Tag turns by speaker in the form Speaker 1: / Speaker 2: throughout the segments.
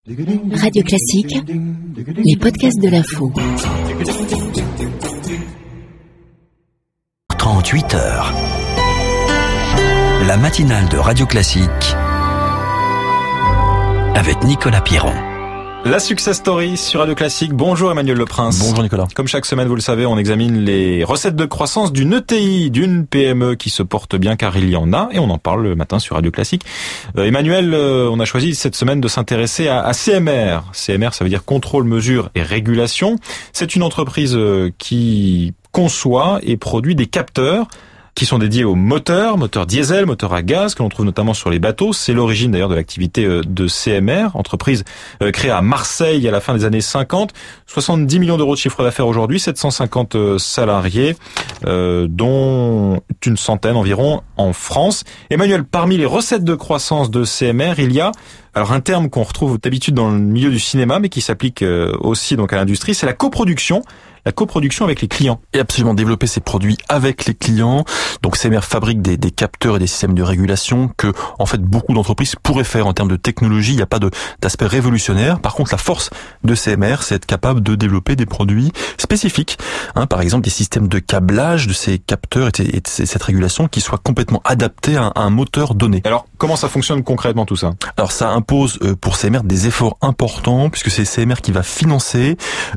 Speaker 1: Radio Classique, les podcasts de l'info.
Speaker 2: 38 heures. La matinale de Radio Classique avec Nicolas Piron.
Speaker 3: La Success Story sur Radio Classique. Bonjour Emmanuel Leprince.
Speaker 4: Bonjour Nicolas.
Speaker 3: Comme chaque semaine, vous le savez, on examine les recettes de croissance d'une ETI, d'une PME qui se porte bien, car il y en a, et on en parle le matin sur Radio Classique. Emmanuel, on a choisi cette semaine de s'intéresser à CMR. CMR, ça veut dire contrôle, mesure et régulation. C'est une entreprise qui conçoit et produit des capteurs qui sont dédiés aux moteurs diesel, moteurs à gaz, que l'on trouve notamment sur les bateaux. C'est l'origine d'ailleurs de l'activité de CMR, entreprise créée à Marseille à la fin des années 50. 70 millions d'euros de chiffre d'affaires aujourd'hui, 750 salariés, dont une centaine environ en France. Emmanuel, parmi les recettes de croissance de CMR, il y a alors un terme qu'on retrouve d'habitude dans le milieu du cinéma, mais qui s'applique aussi donc à l'industrie, c'est la coproduction. La coproduction avec les clients.
Speaker 4: Et absolument développer ces produits avec les clients. Donc CMR fabrique des capteurs et des systèmes de régulation que, en fait, beaucoup d'entreprises pourraient faire en termes de technologie. Il n'y a pas d'aspect révolutionnaire. Par contre, la force de CMR, c'est être capable de développer des produits spécifiques. Par exemple, des systèmes de câblage de ces capteurs et de cette régulation qui soient complètement adaptés à un moteur donné.
Speaker 3: Alors, comment ça fonctionne concrètement tout ça?
Speaker 4: Alors, ça impose pour CMR des efforts importants, puisque c'est CMR qui va financer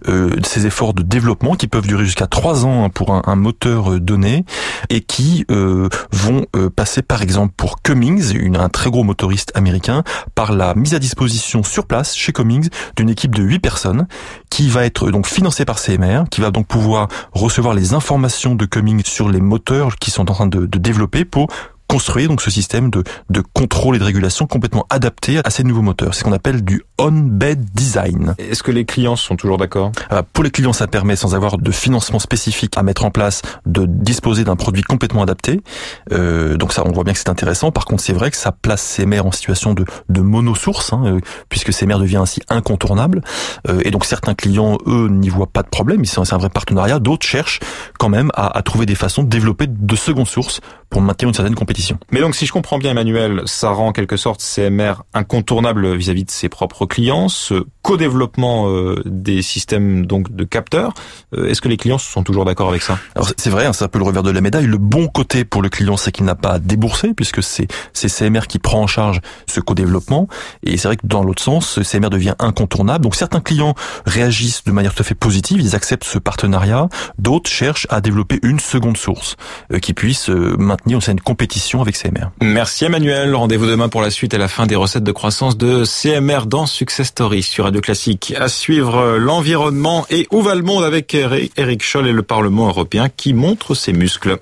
Speaker 4: ces efforts de développement qui peuvent durer jusqu'à 3 ans pour un moteur donné et qui vont passer par exemple pour Cummins, un très gros motoriste américain, par la mise à disposition sur place chez Cummins d'une équipe de 8 personnes qui va être donc financée par CMR, qui va donc pouvoir recevoir les informations de Cummins sur les moteurs qu'ils sont en train de développer pour construire donc ce système de contrôle et de régulation complètement adapté à ces nouveaux moteurs. C'est ce qu'on appelle du on-bed design.
Speaker 3: Est-ce que les clients sont toujours d'accord?
Speaker 4: Pour les clients, ça permet, sans avoir de financement spécifique à mettre en place, de disposer d'un produit complètement adapté. Donc ça, on voit bien que c'est intéressant. Par contre, c'est vrai que ça place CMR en situation de monosource, puisque CMR devient ainsi incontournable. Et donc certains clients, eux, n'y voient pas de problème. C'est un vrai partenariat. D'autres cherchent quand même à trouver des façons de développer de seconde source pour maintenir une certaine compétition.
Speaker 3: Mais donc, si je comprends bien, Emmanuel, ça rend en quelque sorte CMR incontournable vis-à-vis de ses propres clients, ce co-développement des systèmes donc de capteurs. Est-ce que les clients sont toujours d'accord avec ça?
Speaker 4: Alors c'est vrai, c'est un peu le revers de la médaille. Le bon côté pour le client, c'est qu'il n'a pas à débourser, puisque c'est CMR qui prend en charge ce co-développement. Et c'est vrai que dans l'autre sens, CMR devient incontournable. Donc certains clients réagissent de manière tout à fait positive, ils acceptent ce partenariat. D'autres cherchent à développer une seconde source qui puisse maintenir une compétition avec CMR.
Speaker 3: Merci Emmanuel. Rendez-vous demain pour la suite et la fin des recettes de croissance de CMR dans Success Story sur Radio Classique. À suivre l'environnement et où va le monde avec Éric Scholl et le Parlement européen qui montre ses muscles.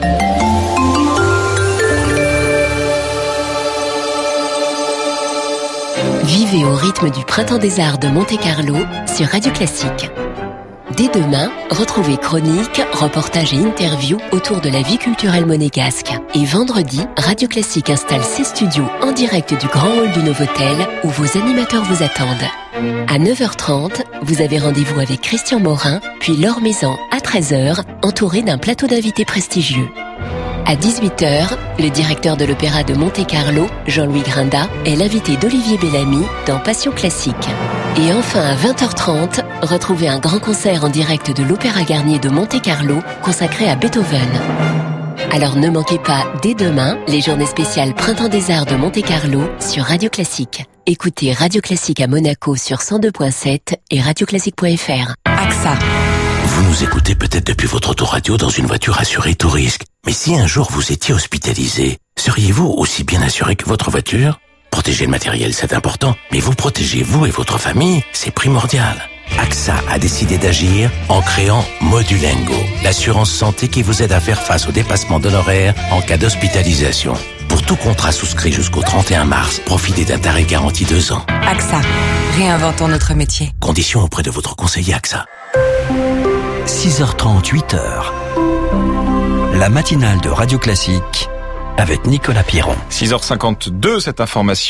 Speaker 1: Vivez au rythme du Printemps des Arts de Monte-Carlo sur Radio Classique. Dès demain, retrouvez chroniques, reportages et interviews autour de la vie culturelle monégasque. Et vendredi, Radio Classique installe ses studios en direct du grand hall du Novotel où vos animateurs vous attendent. À 9h30, vous avez rendez-vous avec Christian Morin, puis Laure Maison à 13h, entouré d'un plateau d'invités prestigieux. À 18h, le directeur de l'Opéra de Monte-Carlo, Jean-Louis Grinda, est l'invité d'Olivier Bellamy dans Passion Classique. Et enfin à 20h30, retrouvez un grand concert en direct de l'Opéra Garnier de Monte-Carlo consacré à Beethoven. Alors ne manquez pas dès demain les journées spéciales Printemps des Arts de Monte-Carlo sur Radio Classique. Écoutez Radio Classique à Monaco sur 102.7 et radioclassique.fr.
Speaker 5: AXA.
Speaker 2: Vous nous écoutez peut-être depuis votre autoradio dans une voiture assurée tout risque. Mais si un jour vous étiez hospitalisé, seriez-vous aussi bien assuré que votre voiture? Protéger le matériel, c'est important, mais vous protéger vous et votre famille, c'est primordial. AXA a décidé d'agir en créant Modulengo, l'assurance santé qui vous aide à faire face au dépassement d'honoraires en cas d'hospitalisation. Pour tout contrat souscrit jusqu'au 31 mars, profitez d'un tarif garanti 2 ans.
Speaker 5: AXA, réinventons notre métier.
Speaker 2: Conditions auprès de votre conseiller AXA. 6h30, 8h. La matinale de Radio Classique avec Nicolas Piron.
Speaker 3: 6h52, cette information.